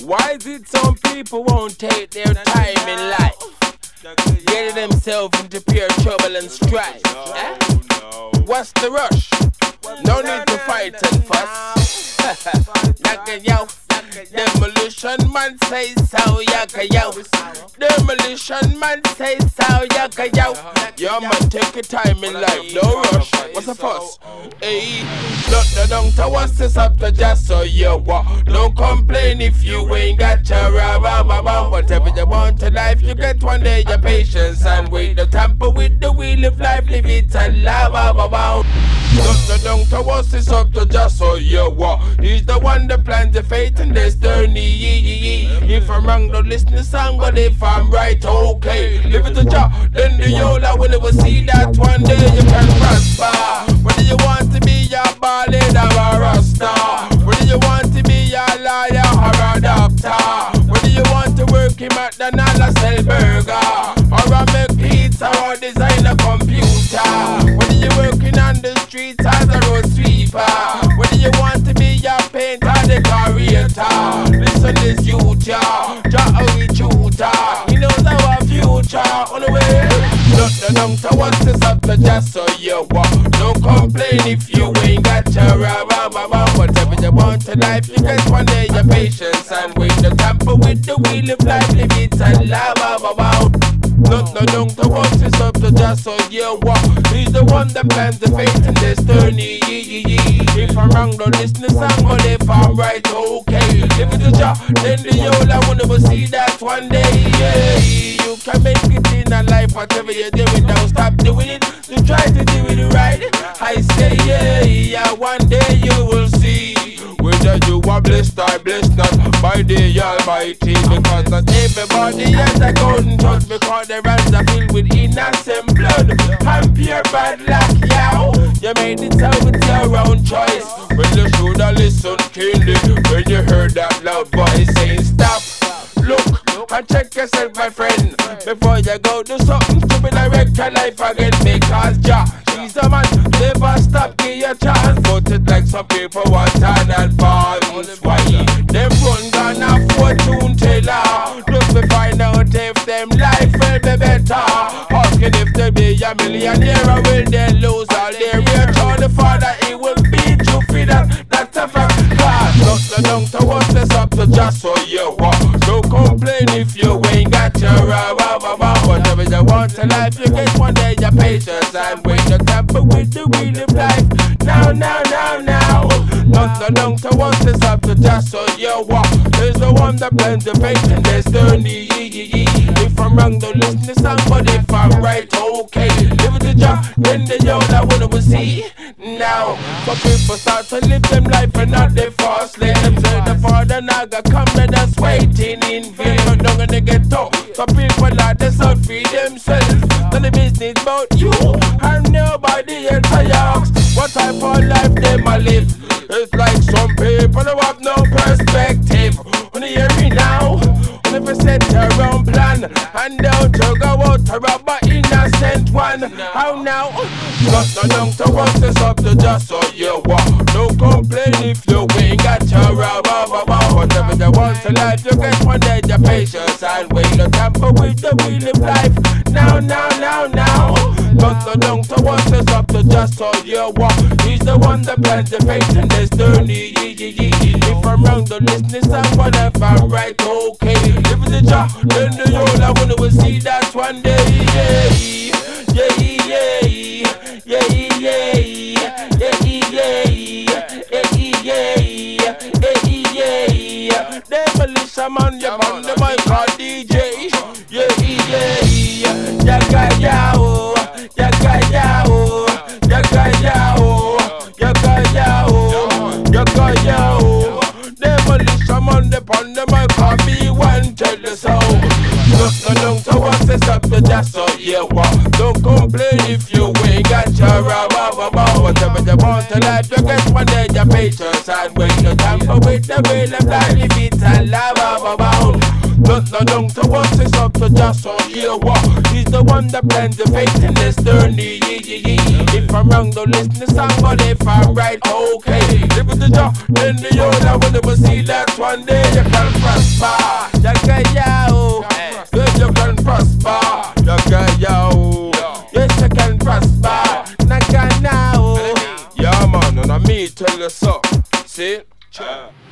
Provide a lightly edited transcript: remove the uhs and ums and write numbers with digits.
Why is it some people won't take their time in life? Getting themselves into pure trouble and strife. Eh? What's the rush? No need to fight and fuss. Yaka yo. Demolition man say so, yaka yo. Demolition man say so, yaka yo. Yo man, take your time in life, no rush. What's the fuss? Hey, don't to what's this up to just so you walk. Don't complain if you ain't got your rah-rah-rah-rah. Whatever you want to life, you get one day. Your patience and wait. Don't tamper with the wheel of life, live it and love. Don't to what's this up to just so you walk. He's the one that plans the fate and destiny. If I'm wrong, don't listen to song, but if I'm right, okay. Live it to job, then the yola will never see that one day you can prosper. Whether you want to be a ballad or a rasta, whether you want to be a lawyer or a doctor, whether you want to work in McDonald's or sell burger, or a make pizza or design a computer, whether you're working on the streets as a road sweeper, whether you want to be a painter or decorator. Listen this youth, ja, a shooter. He knows our future on the way. Don't to what's this up to just so you walk. Don't complain if you ain't got your rah-rah-rah-rah. Whatever you want in life, you get one day. Your patience and wait. Don't tamper with the wheel of life, live it and love. Don't to what's this up to just so you walk. He's the one that plans the fate and destiny. If I'm wrong, don't listen to song, but if I'm right, okay. If it's a job, then the yola will never see that one day. Yeah. You can make it in a life, whatever you're doing, don't stop doing it. You try to do it right. I say yeah, one day you will see whether you are blessed or blessed not by the Almighty. Because not everybody has a golden touch, because their hands are filled with innocent blood and pure bad luck, yow. You made it out with your own choice. When you should have listened keenly when you heard that loud voice saying stop, look and check yourself, my friend, before you go do something stupid and wreck your life again. Because Jah, she's a man, never stop, give you a chance. But it like some people want an advance. Why? Them run gonna fortune teller just to find out if them life will be better. Asking if they be a millionaire or will they lose all their rich. Or the father, he will beat you for that. That's a fact. Don't to what's this up to just so you walk. Don't complain if you ain't got your rah-rah-rah-rah. Whatever you want in life, you get one day. Your patience and wait. You tamper with the wheel of life. Now. Don't to what's this up to just so you walk. There's the one that plans the fate and destiny. If I'm wrong, don't listen to song, but if I'm right, okay. Live the job, then the yola will see. Now, some people start to live them life and not they fast. Let them say the father naga come and us waiting in vain. But don't gonna get tough. Some people are just out free themselves. None of business about you and nobody else I ask. What type of life them a live? It's like some people who have no perspective. When you hear me now, when you set your own plan and don't you go out to rob an innocent one. How now? Don't to what's this up to just so you walk. Don't complain if you ain't got your rah-rah-rah-rah. Whatever you want in life, you get one day. Your patience and wait. No tamper with the wheel of life. Now. Don't to what's this up to just so you walk. He's the one that plans the fate and destiny. If I'm wrong, don't listen to song, but if I'm right, okay. If it's a job, then the yola will see that one day. Demolition man, you man, the man called DJ. Yaga yao, Demolition man, the pon the man call me one tell the soul. Don't to what's this up to just so you walk. Don't complain if you ain't got your rah-rah-rah-rah. Whatever you want in life, you get one day. Your patience and wait. No tamper with the wheel of life, if it's a lava. Don't to what's this up to just don't care what. He's the one that plans the fate in this journey. If I'm wrong, don't listen to song, but if I'm right, okay. Live with the job, then the old I will never see that one day you can prosper. Good, you can prosper. Yes, you can prosper. Naka now. Yeah, man, and I me tell you so. See?